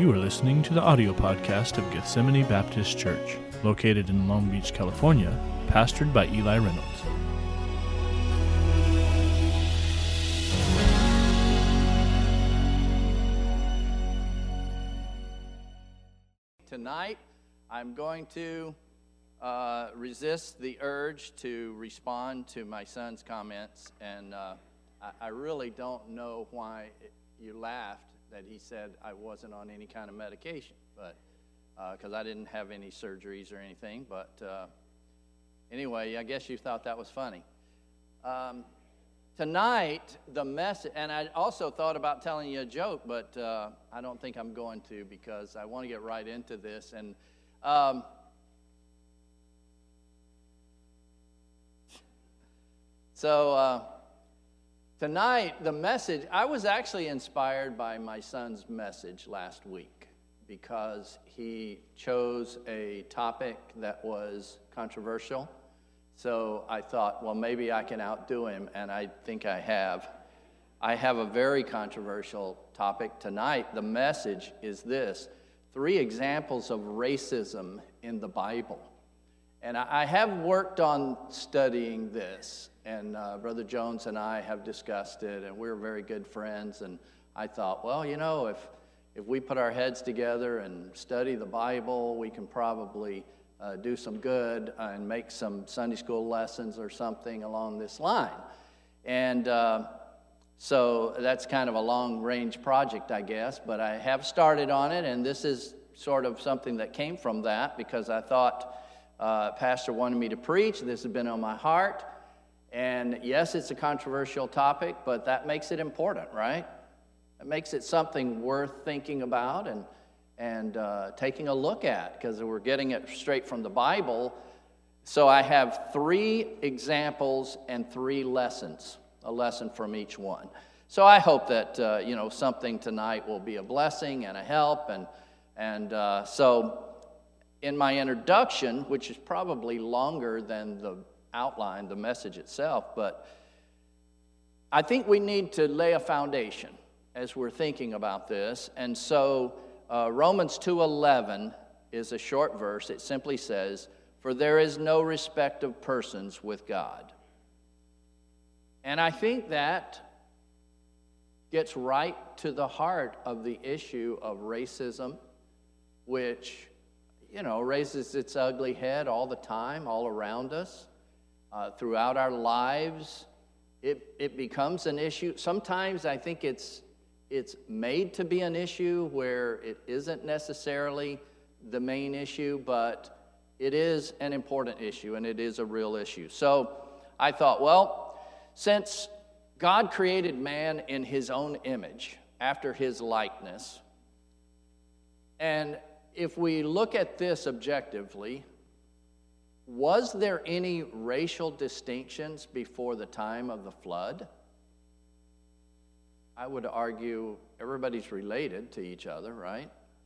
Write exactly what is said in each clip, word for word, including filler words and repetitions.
You are listening to the audio podcast of Gethsemane Baptist Church, located in Long Beach, California, pastored by Eli Reynolds. Tonight, I'm going to uh, resist the urge to respond to my son's comments, and uh, I, I really don't know why it, you laughed that he said I wasn't on any kind of medication, but because uh, I didn't have any surgeries or anything. But uh, anyway, I guess you thought that was funny. Um, tonight, the message, and I also thought about telling you a joke, but uh, I don't think I'm going to because I want to get right into this. And um, so. Uh, Tonight, the message, I was actually inspired by my son's message last week because he chose a topic that was controversial. So I thought, well, maybe I can outdo him, and I think I have. I have a very controversial topic tonight. The message is this: three examples of racism in the Bible. And I have worked on studying this. And uh, Brother Jones and I have discussed it, and we're very good friends. And I thought, well, you know, if if we put our heads together and study the Bible, we can probably uh, do some good and make some Sunday school lessons or something along this line. And uh, so that's kind of a long-range project, I guess. But I have started on it, and this is sort of something that came from that because I thought uh, Pastor wanted me to preach. This has been on my heart. And yes, it's a controversial topic, but that makes it important, right? It makes it something worth thinking about and and uh, taking a look at, because we're getting it straight from the Bible. So I have three examples and three lessons, a lesson from each one. So I hope that uh, you know something tonight will be a blessing and a help. And and uh, so in my introduction, which is probably longer than the outline, the message itself, but I think we need to lay a foundation as we're thinking about this. And so uh, Romans two eleven is a short verse. It simply says, "For there is no respect of persons with God." And I think that gets right to the heart of the issue of racism, which, you know, raises its ugly head all the time, all around us. Uh, throughout our lives, it it becomes an issue. Sometimes I think it's it's made to be an issue where it isn't necessarily the main issue, but it is an important issue, and it is a real issue. So I thought, well, since God created man in his own image, after his likeness, and if we look at this objectively, was there any racial distinctions before the time of the flood? I would argue everybody's related to each other, right?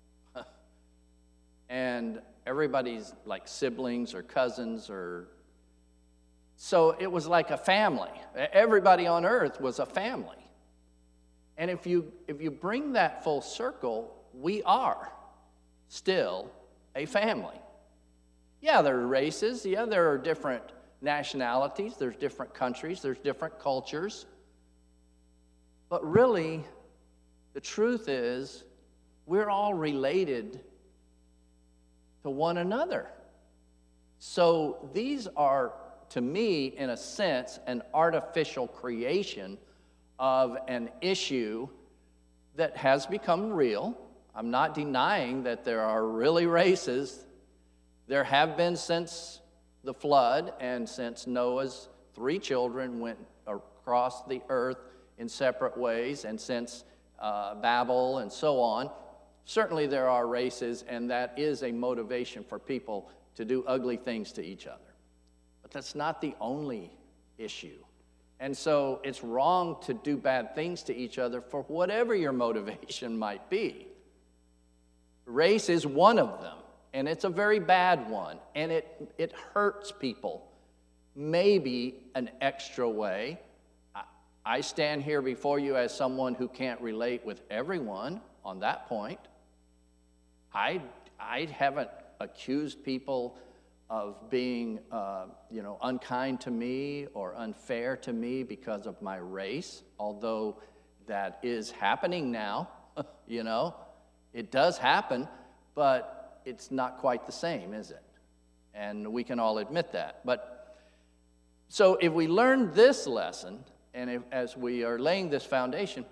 And everybody's like siblings or cousins, or so it was like a family. Everybody on earth was a family. And if you if you bring that full circle, we are still a family. Yeah, there are races. Yeah, there are different nationalities. There's different countries. There's different cultures. But really, the truth is, we're all related to one another. So these are, to me, in a sense, an artificial creation of an issue that has become real. I'm not denying that there are really races. There have been since the flood and since Noah's three children went across the earth in separate ways, and since uh, Babel and so on. Certainly there are races, and that is a motivation for people to do ugly things to each other. But that's not the only issue. And so it's wrong to do bad things to each other for whatever your motivation might be. Race is one of them. And it's a very bad one, and it, it hurts people, maybe an extra way. I, I stand here before you as someone who can't relate with everyone on that point. I, I haven't accused people of being, uh, you know, unkind to me or unfair to me because of my race, although that is happening now, you know. It does happen, but it's not quite the same, is it? And we can all admit that. But so if we learn this lesson, and if, as we are laying this foundation,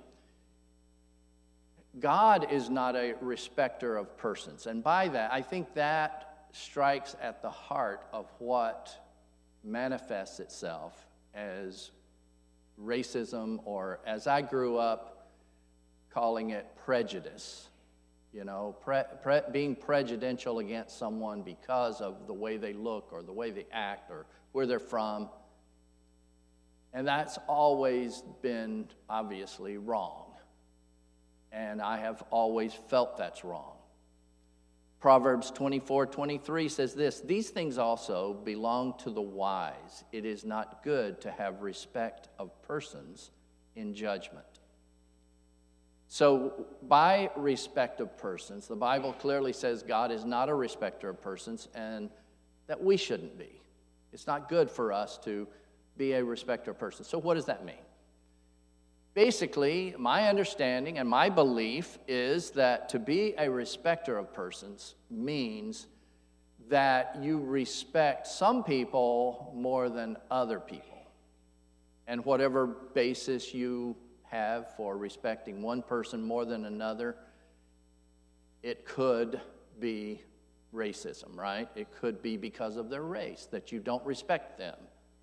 God is not a respecter of persons. And by that, I think that strikes at the heart of what manifests itself as racism, or as I grew up calling it, prejudice. You know, pre, pre, being prejudicial against someone because of the way they look or the way they act or where they're from. And that's always been obviously wrong. And I have always felt that's wrong. Proverbs twenty-four twenty-three says this, "These things also belong to the wise. It is not good to have respect of persons in judgment." So by respect of persons, the Bible clearly says God is not a respecter of persons, and that we shouldn't be. It's not good for us to be a respecter of persons. So what does that mean? Basically, my understanding and my belief is that to be a respecter of persons means that you respect some people more than other people. And whatever basis you have for respecting one person more than another, it could be racism, right? It could be because of their race, that you don't respect them.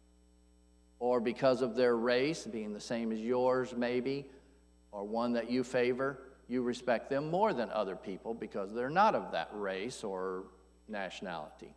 Or because of their race being the same as yours maybe, or one that you favor, you respect them more than other people because they're not of that race or nationality.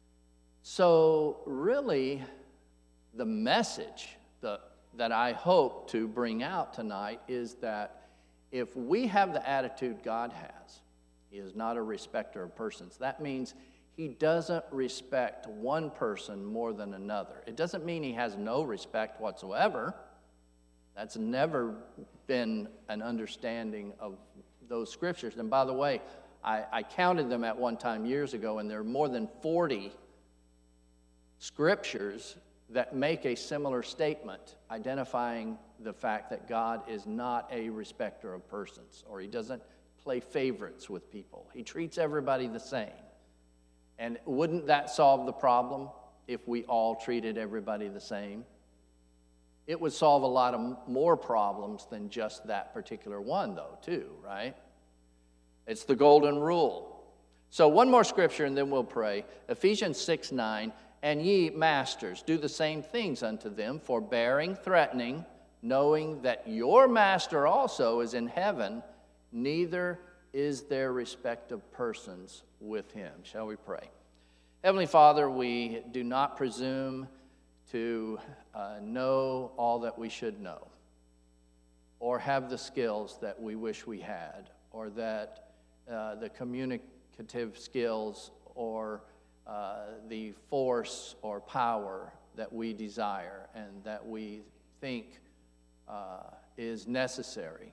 So really, the message the, that I hope to bring out tonight is that if we have the attitude God has, He is not a respecter of persons. That means He doesn't respect one person more than another. It doesn't mean He has no respect whatsoever. That's never been an understanding of those scriptures. And by the way, I, I counted them at one time years ago, and there are more than forty scriptures that make a similar statement, identifying the fact that God is not a respecter of persons, or He doesn't play favorites with people. He treats everybody the same. And wouldn't that solve the problem if we all treated everybody the same? It would solve a lot of more problems than just that particular one, though, too, right? It's the golden rule. So one more scripture, and then we'll pray. Ephesians six nine, "And ye, masters, do the same things unto them, forbearing, threatening, knowing that your master also is in heaven, neither is there respect of persons with Him." Shall we pray? Heavenly Father, we do not presume to uh, know all that we should know, or have the skills that we wish we had, or that uh, the communicative skills, or uh, the force or power that we desire and that we think uh, is necessary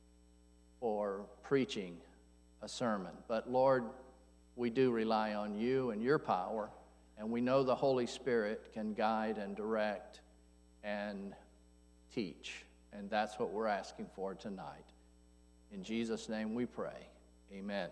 for preaching a sermon. But Lord, we do rely on You and Your power, and we know the Holy Spirit can guide and direct and teach. And that's what we're asking for tonight. In Jesus' name we pray. Amen.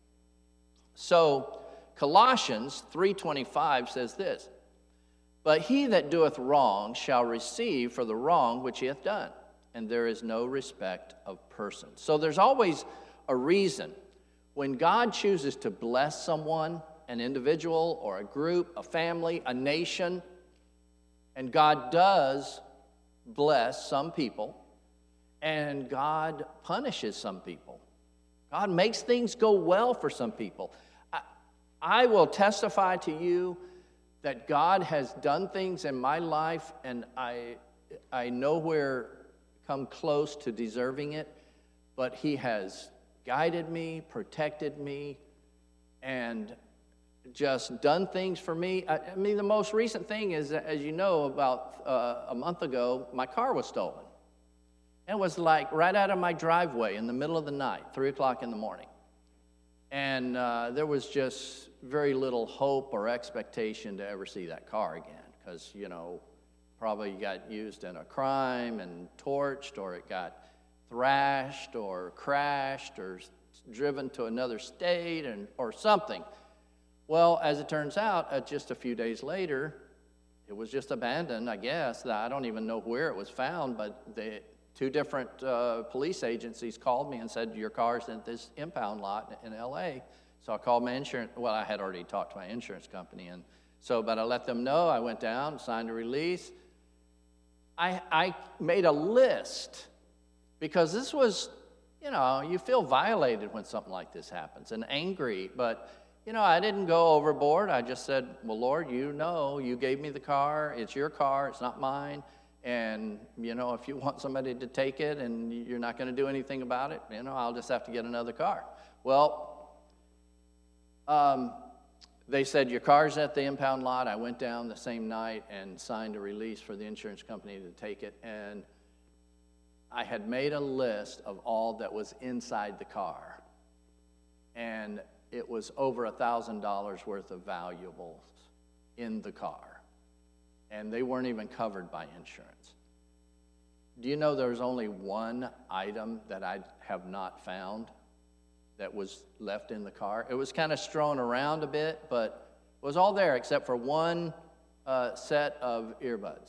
So Colossians three twenty-five says this, "But he that doeth wrong shall receive for the wrong which he hath done, and there is no respect of persons." So there's always a reason. When God chooses to bless someone, an individual or a group, a family, a nation, and God does bless some people, and God punishes some people. God makes things go well for some people. I, I will testify to you that God has done things in my life, and I, I nowhere come close to deserving it, but He has guided me, protected me, and just done things for me. I, I mean, the most recent thing is, as you know, about uh, a month ago, my car was stolen. And it was like right out of my driveway in the middle of the night, three o'clock in the morning. And uh, there was just very little hope or expectation to ever see that car again, because, you know, probably got used in a crime and torched, or it got thrashed or crashed or driven to another state and or something. Well, as it turns out, uh, just a few days later, it was just abandoned, I guess. I don't even know where it was found, but the two different uh, police agencies called me and said, your car's in this impound lot in L A. So I called my insurance. Well, I had already talked to my insurance company, and so, but I let them know. I went down, signed a release. I, I made a list, because this was, you know, you feel violated when something like this happens and angry. But, you know, I didn't go overboard. I just said, well, Lord, you know, you gave me the car. It's your car. It's not mine. And, you know, if you want somebody to take it and you're not going to do anything about it, you know, I'll just have to get another car. Well, um, they said, your car's at the impound lot. I went down the same night and signed a release for the insurance company to take it. And I had made a list of all that was inside the car. And it was over one thousand dollars worth of valuables in the car. And they weren't even covered by insurance. Do you know there's only one item that I have not found that was left in the car? It was kind of strewn around a bit, but it was all there except for one uh, set of earbuds.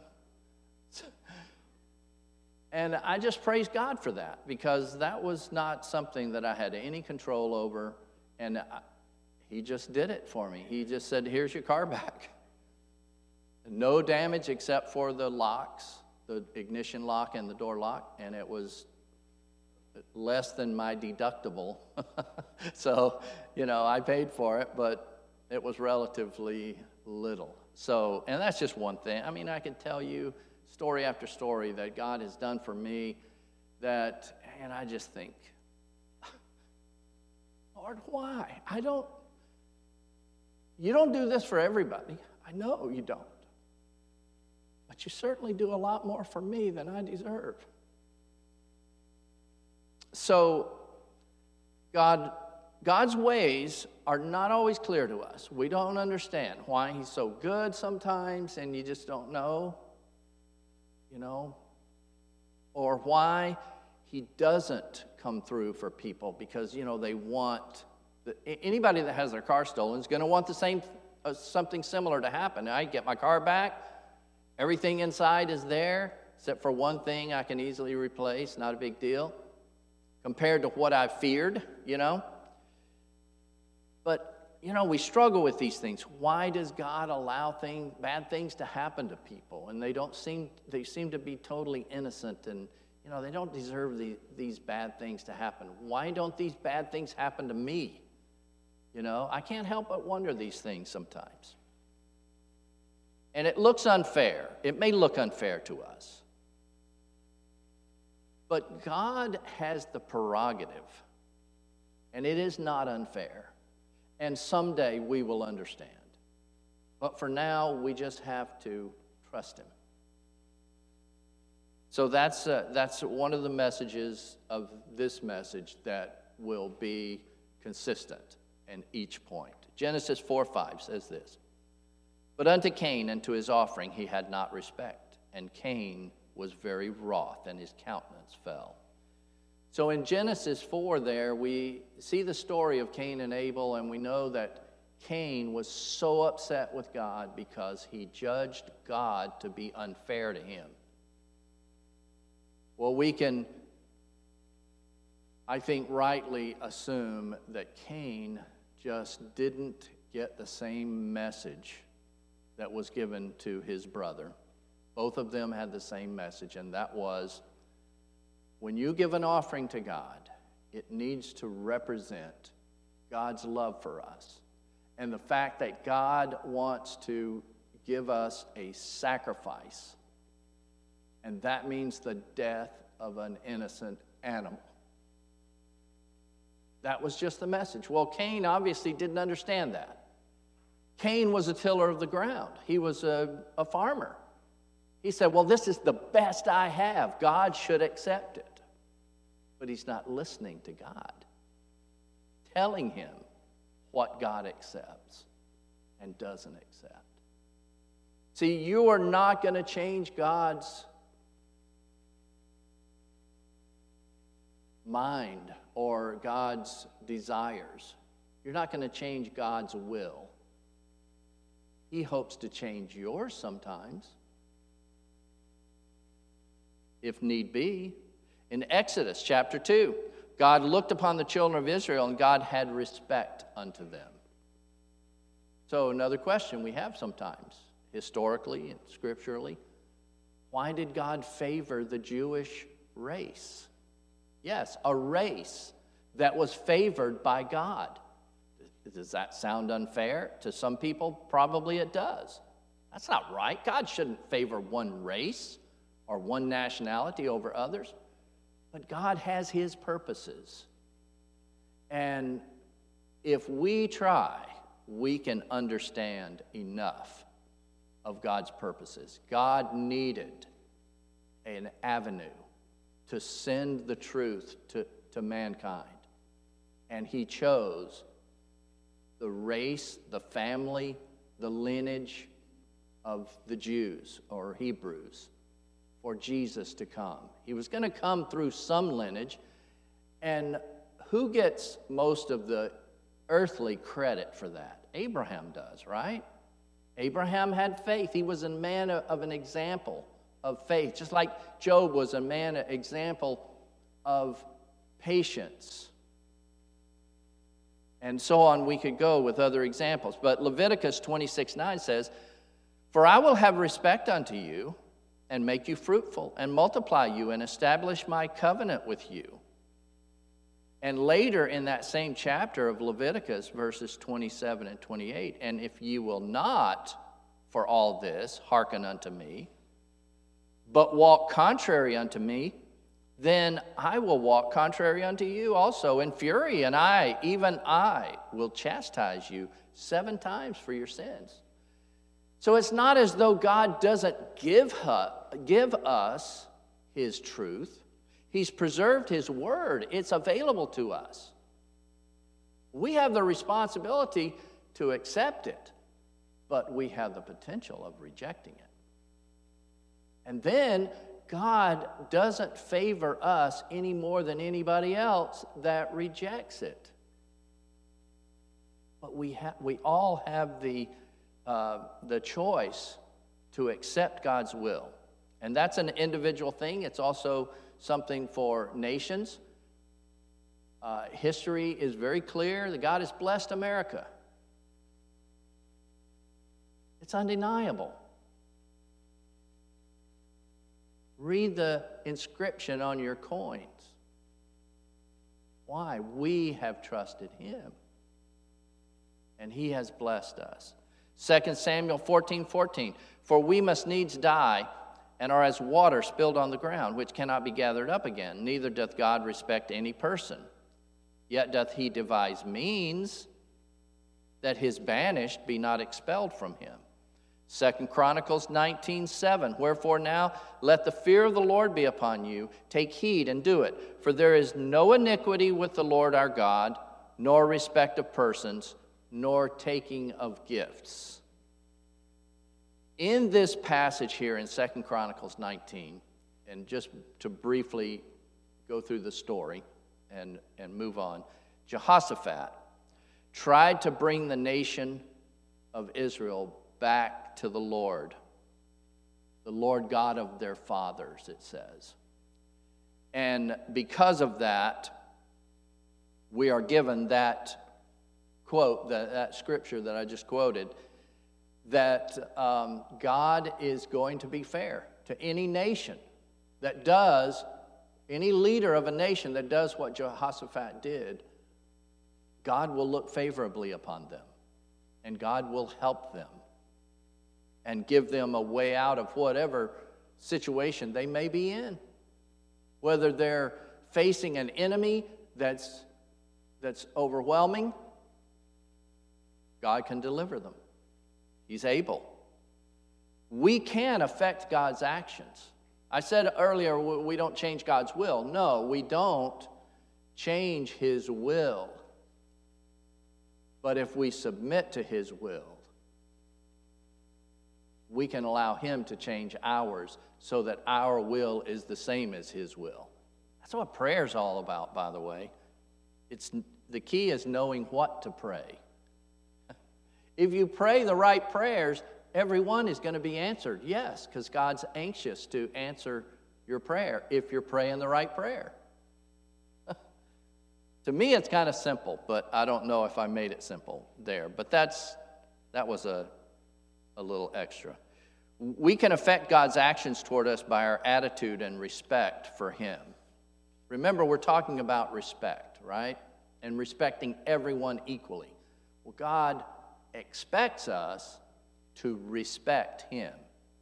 And I just praise God for that, because that was not something that I had any control over, and I, he just did it for me. He just said, here's your car back. No damage except for the locks, the ignition lock and the door lock, and it was less than my deductible. So, you know, I paid for it, but it was relatively little. So, and that's just one thing. I mean, I could tell you story after story that God has done for me that, and I just think, Lord, why? I don't, you don't do this for everybody. I know you don't. But you certainly do a lot more for me than I deserve. So, God, God's ways are not always clear to us. We don't understand why he's so good sometimes, and you just don't know, you know, or why he doesn't come through for people, because, you know, they want, the, anybody that has their car stolen is going to want the same, uh, something similar to happen. I get my car back. Everything inside is there, except for one thing I can easily replace, not a big deal, compared to what I feared, you know. But, you know, we struggle with these things. Why does God allow things, bad things to happen to people? And they don't seem, they seem to be totally innocent, and, you know, they don't deserve the, these bad things to happen. Why don't these bad things happen to me? You know, I can't help but wonder these things sometimes. And it looks unfair. It may look unfair to us. But God has the prerogative, and it is not unfair. And someday we will understand. But for now, we just have to trust him. So that's, uh, that's one of the messages of this message that will be consistent in each point. Genesis four five says this. But unto Cain and to his offering he had not respect, and Cain was very wroth, and his countenance fell. So in Genesis four there, we see the story of Cain and Abel, and we know that Cain was so upset with God because he judged God to be unfair to him. Well, we can, I think, rightly assume that Cain just didn't get the same message that was given to his brother. Both of them had the same message, and that was, when you give an offering to God, it needs to represent God's love for us and the fact that God wants to give us a sacrifice, and that means the death of an innocent animal. That was just the message. Well, Cain obviously didn't understand that. Cain was a tiller of the ground. He was a, a farmer. He said, well, this is the best I have. God should accept it. But he's not listening to God. telling him what God accepts and doesn't accept. See, you are not going to change God's mind or God's desires. You're not going to change God's will. He hopes to change yours sometimes, if need be. In Exodus chapter two, God looked upon the children of Israel, and God had respect unto them. So another question we have sometimes, historically and scripturally, why did God favor the Jewish race? Yes, a race that was favored by God. Does that sound unfair? To some people, probably it does. That's not right. God shouldn't favor one race or one nationality over others. But God has his purposes. And if we try, we can understand enough of God's purposes. God needed an avenue to send the truth to, to mankind. And he chose the race, the family, the lineage of the Jews or Hebrews for Jesus to come. He was going to come through some lineage, and who gets most of the earthly credit for that? Abraham does, right? Abraham had faith. He was a man of an example of faith, just like Job was a man, an example of patience. And so on, we could go with other examples. But Leviticus twenty-six nine says, "For I will have respect unto you, and make you fruitful, and multiply you, and establish my covenant with you." And later in that same chapter of Leviticus, verses twenty-seven and twenty-eight, "And if ye will not for all this hearken unto me, but walk contrary unto me, then I will walk contrary unto you also in fury, and I, even I, will chastise you seven times for your sins." So it's not as though God doesn't give, her, give us his truth. He's preserved his word. It's available to us. We have the responsibility to accept it, but we have the potential of rejecting it. And then God doesn't favor us any more than anybody else that rejects it. But we, ha- we all have the Uh, the choice to accept God's will. And that's an individual thing. It's also something for nations. Uh, history is very clear that God has blessed America. It's undeniable. Read the inscription on your coins. Why? We have trusted him, and he has blessed us. Second Samuel fourteen fourteen, "For we must needs die, and are as water spilled on the ground, which cannot be gathered up again. Neither doth God respect any person. Yet doth he devise means that his banished be not expelled from him." Second Chronicles nineteen seven, "Wherefore now let the fear of the Lord be upon you. Take heed and do it. For there is no iniquity with the Lord our God, nor respect of persons, nor taking of gifts." In this passage here in Second Chronicles nineteen, and just to briefly go through the story and, and move on, Jehoshaphat tried to bring the nation of Israel back to the Lord, the Lord God of their fathers, it says. And because of that, we are given that quote, that, that scripture that I just quoted, that um, God is going to be fair to any nation that does, any leader of a nation that does what Jehoshaphat did. God will look favorably upon them, and God will help them and give them a way out of whatever situation they may be in. Whether they're facing an enemy that's, that's overwhelming, God can deliver them. He's able. We can affect God's actions. I said earlier we don't change God's will. No, we don't change his will. But if we submit to his will, we can allow him to change ours so that our will is the same as his will. That's what prayer's all about, by the way. It's, the key is knowing what to pray. If you pray the right prayers, every one is going to be answered. Yes, because God's anxious to answer your prayer if you're praying the right prayer. To me, it's kind of simple, but I don't know if I made it simple there. But that's that was a, a little extra. We can affect God's actions toward us by our attitude and respect for him. Remember, we're talking about respect, right? And respecting everyone equally. Well, God expects us to respect him.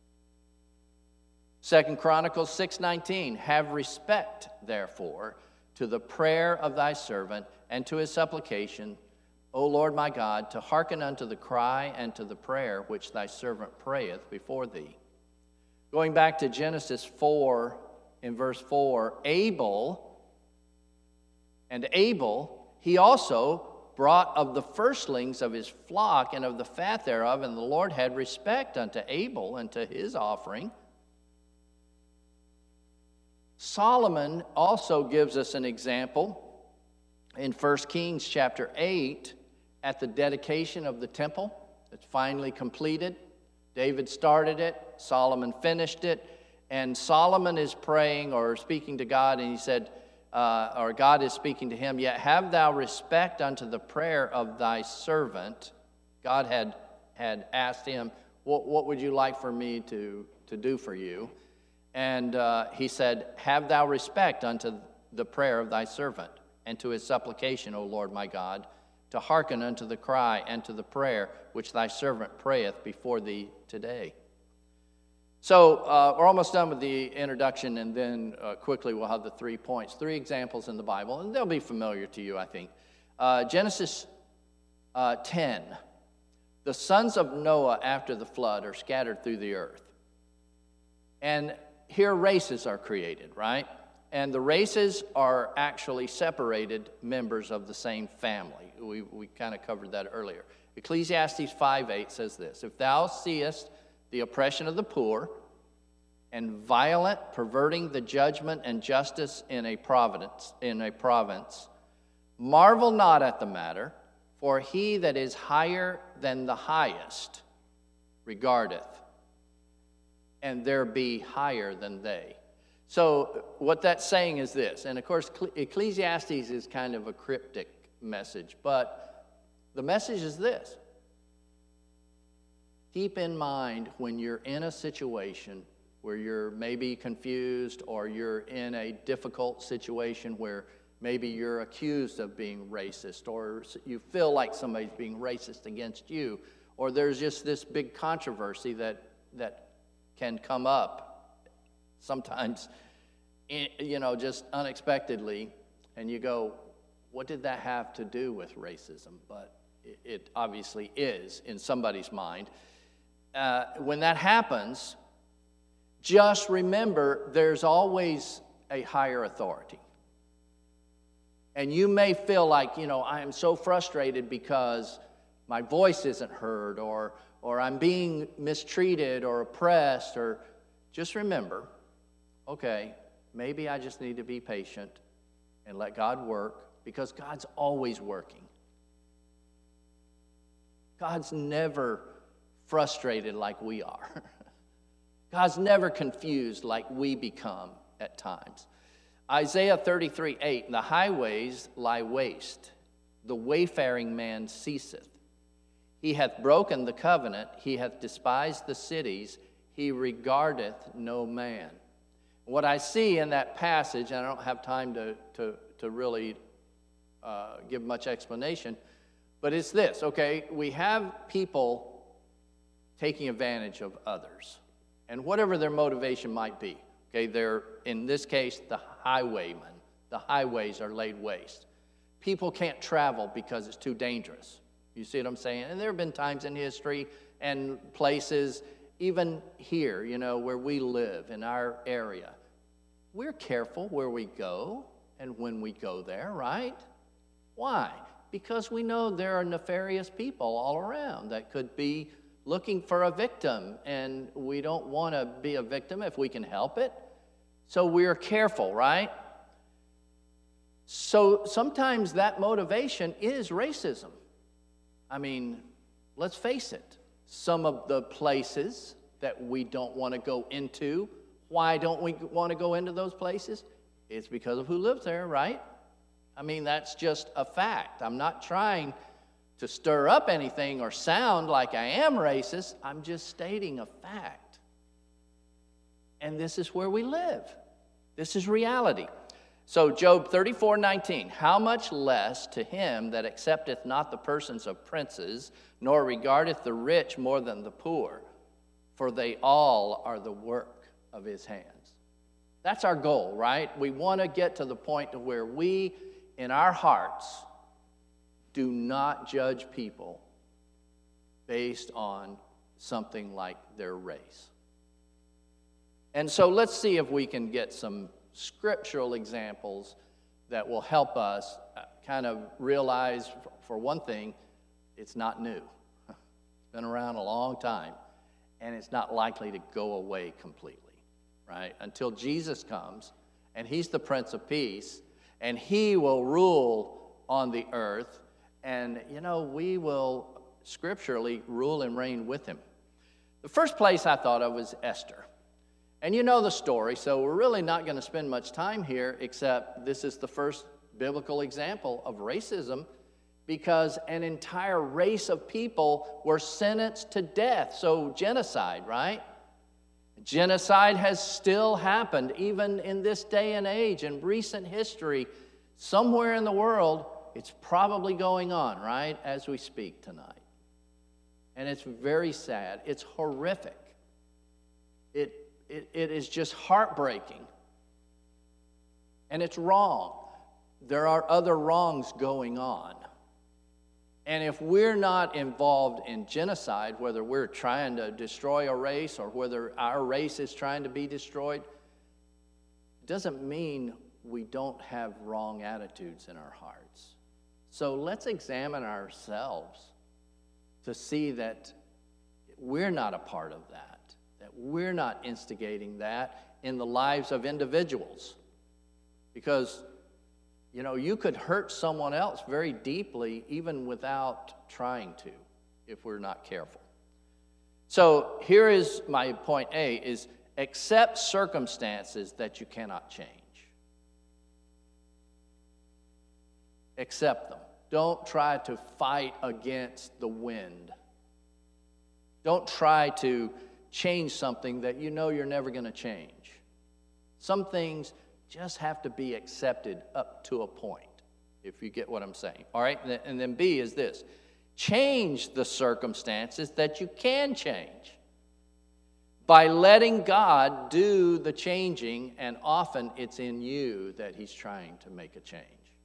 Second Chronicles six nineteen, have respect, therefore, to the prayer of thy servant and to his supplication, O Lord my God, to hearken unto the cry and to the prayer which thy servant prayeth before thee. Going back to Genesis four, in verse four, Abel, and Abel, he also brought of the firstlings of his flock and of the fat thereof, and the Lord had respect unto Abel and to his offering. Solomon also gives us an example in First Kings chapter eight at the dedication of the temple. It's finally completed. David started it, Solomon finished it, and Solomon is praying or speaking to God, and he said, uh, or God is speaking to him, yet have thou respect unto the prayer of thy servant. God had, had asked him, what, what would you like for me to, to do for you? And uh, he said, have thou respect unto the prayer of thy servant, and to his supplication, O Lord my God, to hearken unto the cry and to the prayer which thy servant prayeth before thee today. So uh, we're almost done with the introduction, and then uh, quickly we'll have the three points, three examples in the Bible, and they'll be familiar to you, I think. Uh, Genesis uh, ten, the sons of Noah after the flood are scattered through the earth. And here races are created, right? And the races are actually separated members of the same family. We, we kind of covered that earlier. Ecclesiastes five eight says this, if thou seest the oppression of the poor and violent perverting the judgment and justice in a province, in a province, marvel not at the matter, for he that is higher than the highest regardeth, and there be higher than they. So what that's saying is this, and of course Ecclesiastes is kind of a cryptic message, but the message is this. Keep in mind when you're in a situation where you're maybe confused or you're in a difficult situation where maybe you're accused of being racist or you feel like somebody's being racist against you, or there's just this big controversy that that can come up sometimes, you know, just unexpectedly, and you go, what did that have to do with racism? But it obviously is in somebody's mind. Uh, when that happens, just remember there's always a higher authority. And you may feel like, you know, I am so frustrated because my voice isn't heard, or or I'm being mistreated or oppressed, or just remember, okay, maybe I just need to be patient and let God work, because God's always working. God's never frustrated like we are. God's never confused like we become at times. Isaiah thirty-three eight, the highways lie waste, the wayfaring man ceaseth. He hath broken the covenant, he hath despised the cities, he regardeth no man. What I see in that passage, and I don't have time to, to, to really uh, give much explanation, but it's this, okay? We have people taking advantage of others, and whatever their motivation might be, okay? They're, in this case, the highwaymen. The highways are laid waste. People can't travel because it's too dangerous. You see what I'm saying? And there have been times in history and places, even here, you know, where we live in our area. We're careful where we go and when we go there, right? Why? Because we know there are nefarious people all around that could be looking for a victim, and we don't want to be a victim if we can help it. So we're careful, right? So sometimes that motivation is racism. I mean, let's face it. Some of the places that we don't want to go into, why don't we want to go into those places? It's because of who lives there, right? I mean, that's just a fact. I'm not trying to stir up anything or sound like I am racist. I'm just stating a fact. And this is where we live. This is reality. So Job thirty-four nineteen, how much less to him that accepteth not the persons of princes, nor regardeth the rich more than the poor, for they all are the work of his hands. That's our goal, right? We want to get to the point to where we, in our hearts, do not judge people based on something like their race. And so let's see if we can get some scriptural examples that will help us kind of realize, for one thing, it's not new. It's been around a long time, and it's not likely to go away completely, right? Until Jesus comes, and he's the Prince of Peace, and he will rule on the earth, and, you know, we will scripturally rule and reign with him. The first place I thought of was Esther. And you know the story, so we're really not going to spend much time here, except this is the first biblical example of racism, because an entire race of people were sentenced to death. So genocide, right? Genocide has still happened, even in this day and age, in recent history. Somewhere in the world, it's probably going on, right, as we speak tonight. And it's very sad. It's horrific. It It, it is just heartbreaking. And it's wrong. There are other wrongs going on. And if we're not involved in genocide, whether we're trying to destroy a race or whether our race is trying to be destroyed, it doesn't mean we don't have wrong attitudes in our hearts. So let's examine ourselves to see that we're not a part of that. That we're not instigating that in the lives of individuals. Because, you know, you could hurt someone else very deeply even without trying to, if we're not careful. So here is my point A, is accept circumstances that you cannot change. Accept them. Don't try to fight against the wind. Don't try to change something that you know you're never going to change. Some things just have to be accepted up to a point, if you get what I'm saying. All right, and then B is this. Change the circumstances that you can change by letting God do the changing, and often it's in you that he's trying to make a change.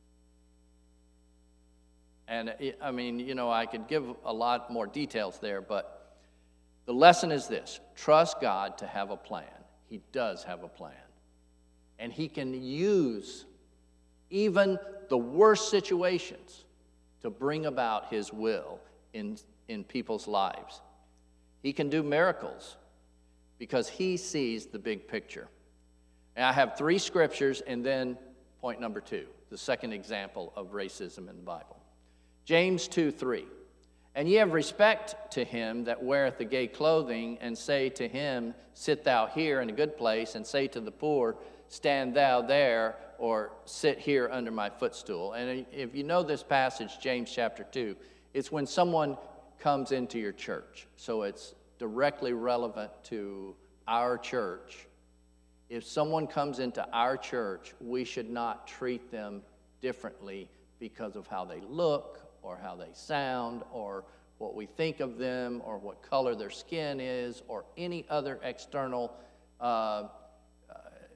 And, I mean, you know, I could give a lot more details there, but the lesson is this. Trust God to have a plan. He does have a plan. And he can use even the worst situations to bring about his will in, in people's lives. He can do miracles because he sees the big picture. And I have three scriptures, and then point number two, the second example of racism in the Bible. James two three. And ye have respect to him that weareth the gay clothing, and say to him, sit thou here in a good place, and say to the poor, stand thou there, or sit here under my footstool. And if you know this passage, James chapter two, it's when someone comes into your church. So it's directly relevant to our church. If someone comes into our church, we should not treat them differently because of how they look, or how they sound, or what we think of them, or what color their skin is, or any other external uh, uh,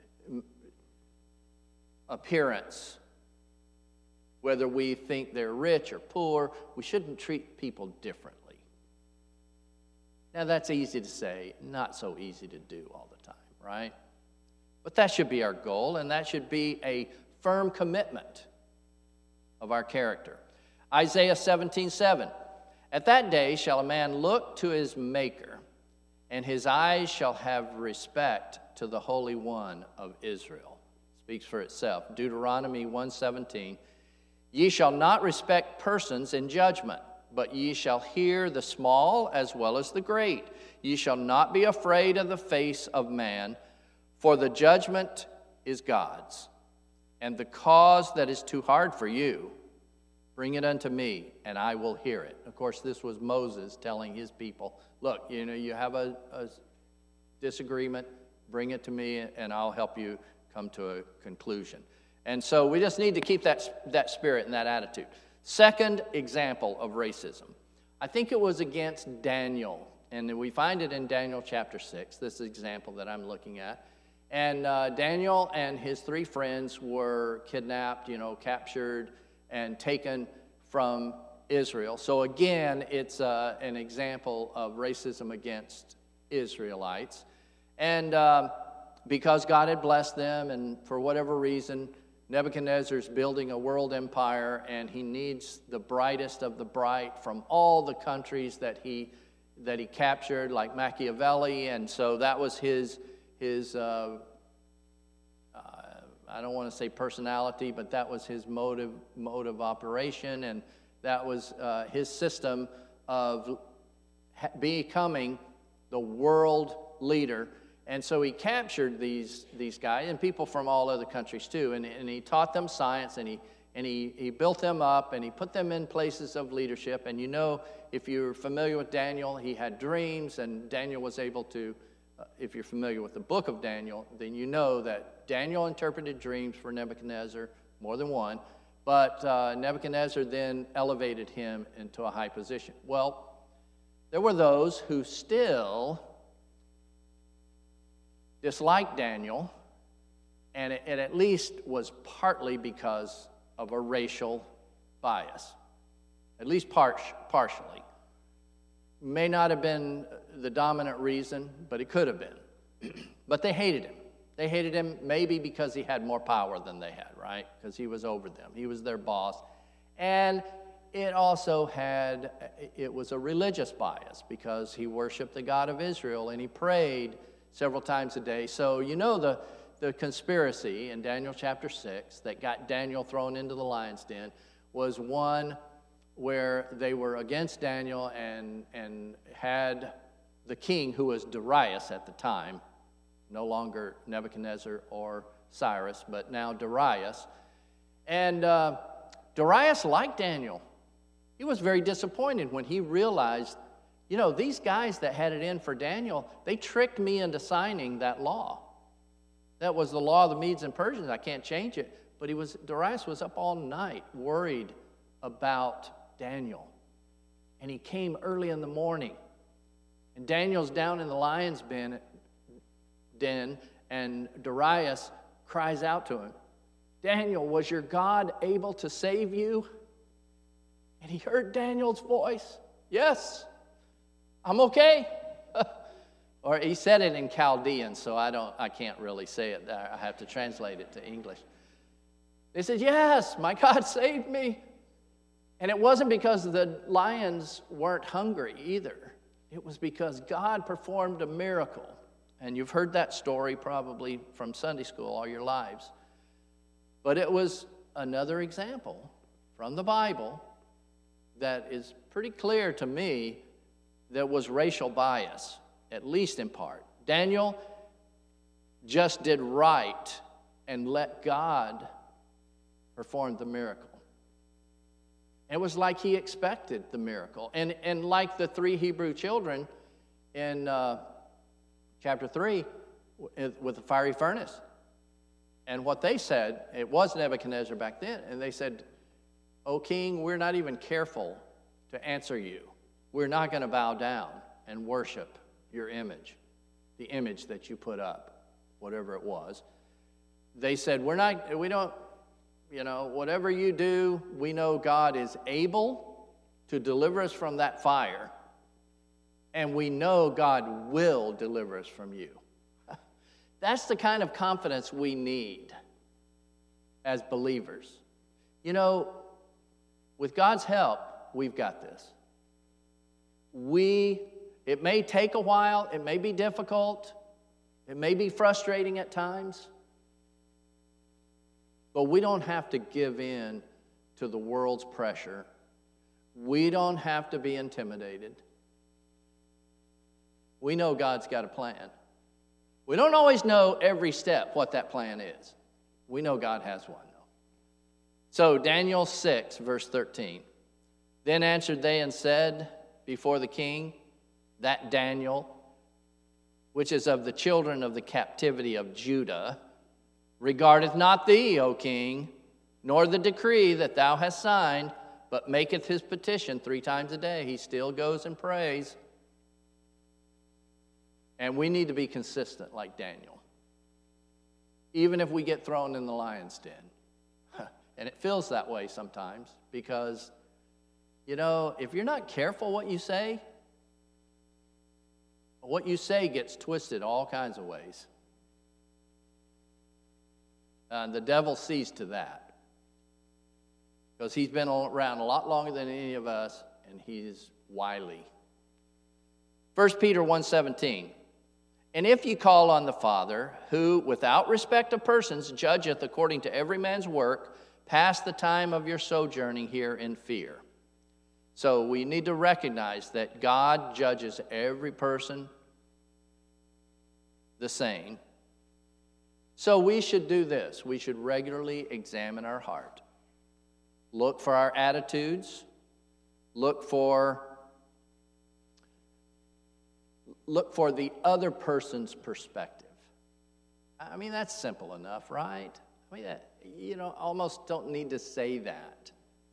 appearance. Whether we think they're rich or poor, we shouldn't treat people differently. Now, that's easy to say, not so easy to do all the time, right? But that should be our goal, and that should be a firm commitment of our character. Isaiah seventeen seven. At that day shall a man look to his Maker, and his eyes shall have respect to the Holy One of Israel. Speaks for itself. Deuteronomy one seventeen. Ye shall not respect persons in judgment, but ye shall hear the small as well as the great. Ye shall not be afraid of the face of man, for the judgment is God's. And the cause that is too hard for you, bring it unto me, and I will hear it. Of course, this was Moses telling his people, look, you know, you have a, a disagreement, bring it to me, and I'll help you come to a conclusion. And so we just need to keep that, that spirit and that attitude. Second example of racism. I think it was against Daniel, and we find it in Daniel chapter six, this example that I'm looking at. And uh, Daniel and his three friends were kidnapped, you know, captured, and taken from Israel. So again, it's uh, an example of racism against Israelites. And um, because God had blessed them, and for whatever reason, Nebuchadnezzar's building a world empire, and he needs the brightest of the bright from all the countries that he that he captured, like Machiavelli, and so that was his his. Uh, uh, I don't want to say personality, but that was his motive mode of operation, and that was uh, his system of ha- becoming the world leader. And so he captured these these guys and people from all other countries too, and, and he taught them science, and he and he, he built them up, and he put them in places of leadership. And you know, if you're familiar with Daniel, he had dreams, and Daniel was able to, uh, if you're familiar with the book of Daniel, then you know that Daniel interpreted dreams for Nebuchadnezzar, more than one, but uh, Nebuchadnezzar then elevated him into a high position. Well, there were those who still disliked Daniel, and it, it at least was partly because of a racial bias, at least par- partially. May not have been the dominant reason, but it could have been. But they hated him. They hated him maybe because he had more power than they had, right? Because he was over them. He was their boss. And it also had, it was a religious bias because he worshiped the God of Israel, and he prayed several times a day. So you know the, the conspiracy in Daniel chapter six that got Daniel thrown into the lion's den was one where they were against Daniel and, and had the king, who was Darius at the time, no longer Nebuchadnezzar or Cyrus, but now Darius. And uh, Darius liked Daniel. He was very disappointed when he realized, you know, these guys that had it in for Daniel, they tricked me into signing that law. That was the law of the Medes and Persians. I can't change it. But he was Darius was up all night worried about Daniel. And he came early in the morning. And Daniel's down in the lion's den, den, and Darius cries out to him, Daniel, was your God able to save you? And he heard Daniel's voice. Yes. I'm okay. Or he said it in Chaldean, so I don't, I can't really say it. I have to translate it to English. They said, yes, my God saved me. And it wasn't because the lions weren't hungry either. It was because God performed a miracle. And you've heard that story probably from Sunday school all your lives. But it was another example from the Bible that is pretty clear to me that was racial bias, at least in part. Daniel just did right and let God perform the miracle. It was like he expected the miracle. And, and like the three Hebrew children in uh, chapter three with the fiery furnace. And what they said, it was Nebuchadnezzar back then, and they said, O king, we're not even careful to answer you. We're not going to bow down and worship your image, the image that you put up, whatever it was. They said, we're not, we don't, you know, whatever you do, we know God is able to deliver us from that fire, and we know God will deliver us from you. That's the kind of confidence we need as believers. You know, with God's help, we've got this. We, it may take a while, it may be difficult, it may be frustrating at times, but we don't have to give in to the world's pressure. We don't have to be intimidated. We know God's got a plan. We don't always know every step what that plan is. We know God has one, though. So Daniel six, verse thirteen. Then answered they and said before the king, that Daniel, which is of the children of the captivity of Judah, regardeth not thee, O king, nor the decree that thou hast signed, but maketh his petition three times a day. He still goes and prays. And we need to be consistent like Daniel, even if we get thrown in the lion's den. And it feels that way sometimes because, you know, if you're not careful what you say, what you say gets twisted all kinds of ways. And the devil sees to that because he's been around a lot longer than any of us, and he's wily. First Peter one seventeen. And if ye call on the Father, who without respect of persons judgeth according to every man's work, pass the time of your sojourning here in fear. So we need to recognize that God judges every person the same. So we should do this. We should regularly examine our heart. Look for our attitudes. Look for Look for the other person's perspective. I mean, that's simple enough, right? I mean, that, you know, almost don't need to say that.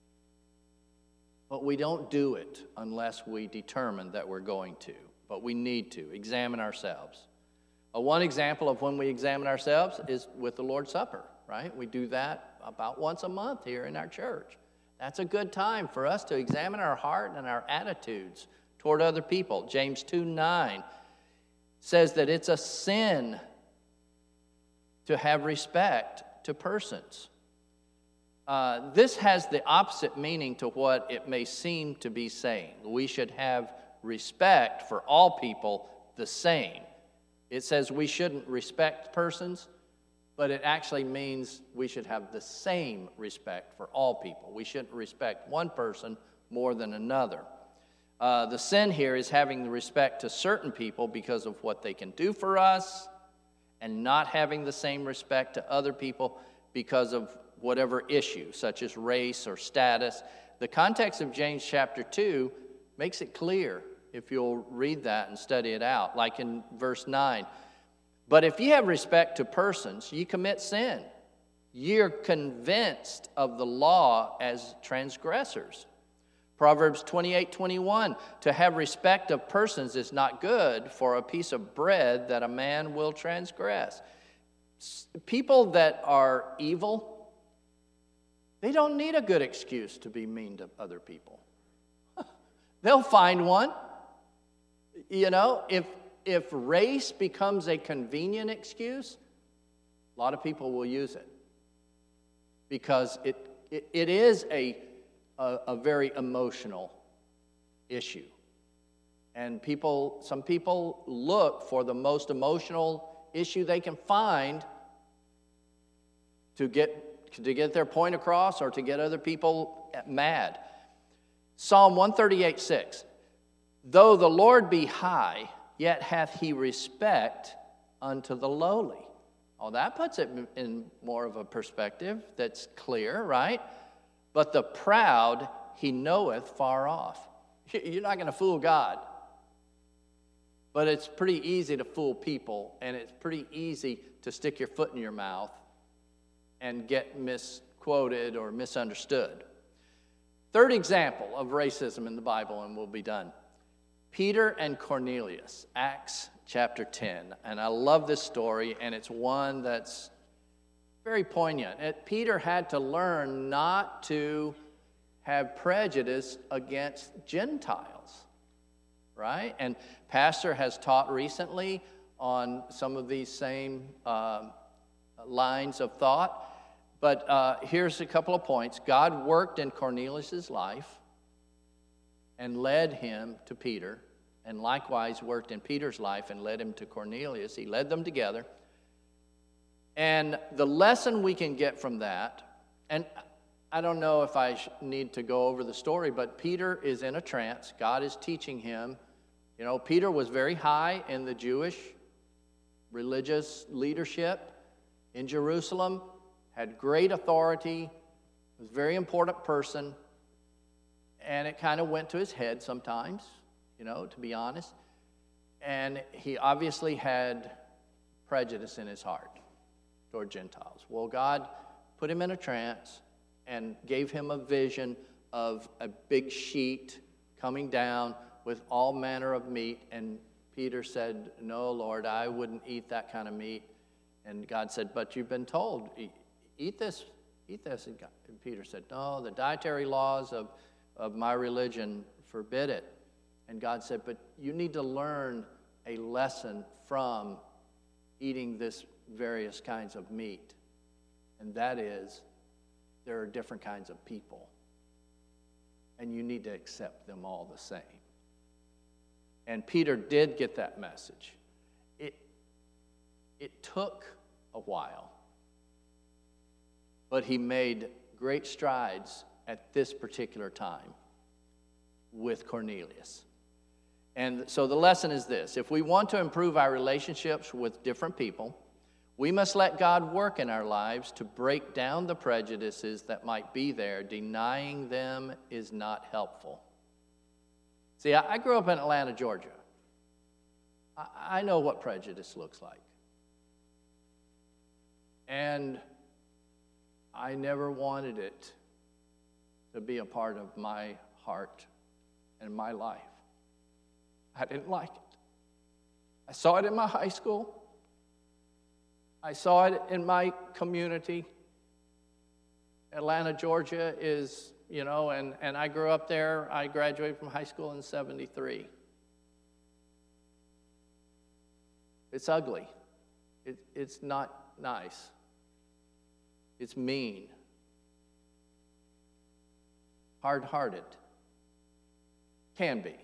But we don't do it unless we determine that we're going to. But we need to examine ourselves. Uh, one example of when we examine ourselves is with the Lord's Supper, right? We do that about once a month here in our church. That's a good time for us to examine our heart and our attitudes toward other people. James two nine says that it's a sin to have respect to persons. Uh, this has the opposite meaning to what it may seem to be saying. We should have respect for all people the same. It says we shouldn't respect persons, but it actually means we should have the same respect for all people. We shouldn't respect one person more than another. Uh, the sin here is having the respect to certain people because of what they can do for us and not having the same respect to other people because of whatever issue, such as race or status. The context of James chapter two makes it clear if you'll read that and study it out, like in verse nine. But if ye have respect to persons, ye commit sin. Ye are convinced of the law as transgressors. Proverbs twenty-eight twenty-one, to have respect of persons is not good for a piece of bread that a man will transgress. People that are evil, they don't need a good excuse to be mean to other people. They'll find one. You know, if if race becomes a convenient excuse, a lot of people will use it because it it, it is a A, a very emotional issue. And people, some people look for the most emotional issue they can find to get, to get their point across or to get other people mad. Psalm one thirty-eight six, though the Lord be high, yet hath he respect unto the lowly. Oh, that puts it in more of a perspective that's clear, right? But the proud he knoweth far off. You're not going to fool God. But it's pretty easy to fool people, and it's pretty easy to stick your foot in your mouth and get misquoted or misunderstood. Third example of racism in the Bible, and we'll be done. Peter and Cornelius, Acts chapter ten. And I love this story, and it's one that's very poignant. It, Peter had to learn not to have prejudice against Gentiles, right? And Pastor has taught recently on some of these same um, lines of thought. But uh, here's a couple of points. God worked in Cornelius' life and led him to Peter, and likewise worked in Peter's life and led him to Cornelius. He led them together. And the lesson we can get from that, and I don't know if I need to go over the story, but Peter is in a trance. God is teaching him. You know, Peter was very high in the Jewish religious leadership in Jerusalem, had great authority, was a very important person, and it kind of went to his head sometimes, you know, to be honest. And he obviously had prejudice in his heart toward Gentiles. Well, God put him in a trance and gave him a vision of a big sheet coming down with all manner of meat. And Peter said, "No, Lord, I wouldn't eat that kind of meat." And God said, "But you've been told, eat this, eat this." And, God, and Peter said, "No, the dietary laws of, of my religion forbid it." And God said, "But you need to learn a lesson from eating this various kinds of meat. And that is, there are different kinds of people. And you need to accept them all the same." And Peter did get that message. It, it took a while, but he made great strides at this particular time with Cornelius. And so the lesson is this: if we want to improve our relationships with different people, we must let God work in our lives to break down the prejudices that might be there. Denying them is not helpful. See, I grew up in Atlanta, Georgia. I know what prejudice looks like. And I never wanted it to be a part of my heart and my life. I didn't like it. I saw it in my high school. I saw it in my community. Atlanta, Georgia is, you know, and, and I grew up there. I graduated from high school in seventy-three. It's ugly. It, it's not nice. It's mean. Hard-hearted. Can be.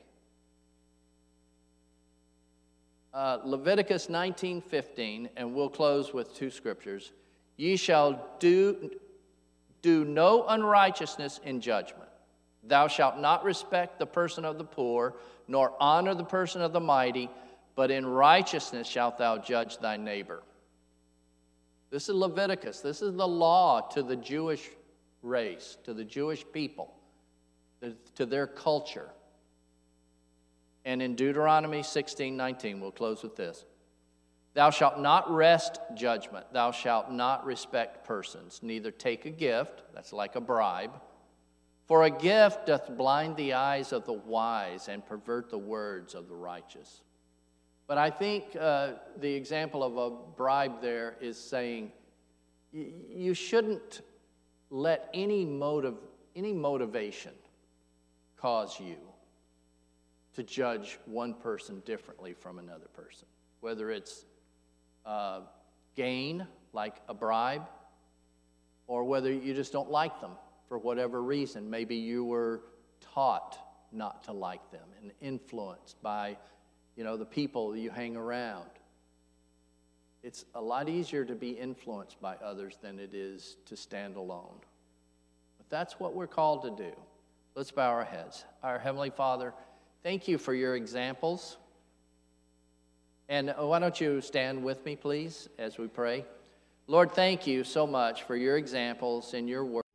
Uh, Leviticus nineteen fifteen, and we'll close with two scriptures. Ye shall do, do no unrighteousness in judgment. Thou shalt not respect the person of the poor, nor honor the person of the mighty, but in righteousness shalt thou judge thy neighbor. This is Leviticus. This is the law to the Jewish race, to the Jewish people, to their culture. And in Deuteronomy sixteen nineteen, we'll close with this. Thou shalt not wrest judgment. Thou shalt not respect persons, neither take a gift, that's like a bribe. For a gift doth blind the eyes of the wise and pervert the words of the righteous. But I think uh, the example of a bribe there is saying you shouldn't let any motive, any motivation cause you to judge one person differently from another person, whether it's uh, gain, like a bribe, or whether you just don't like them for whatever reason. Maybe you were taught not to like them and influenced by, you know, the people you hang around. It's a lot easier to be influenced by others than it is to stand alone. But that's what we're called to do. Let's bow our heads. Our Heavenly Father, thank you for your examples. And why don't you stand with me, please, as we pray. Lord, thank you so much for your examples and your work.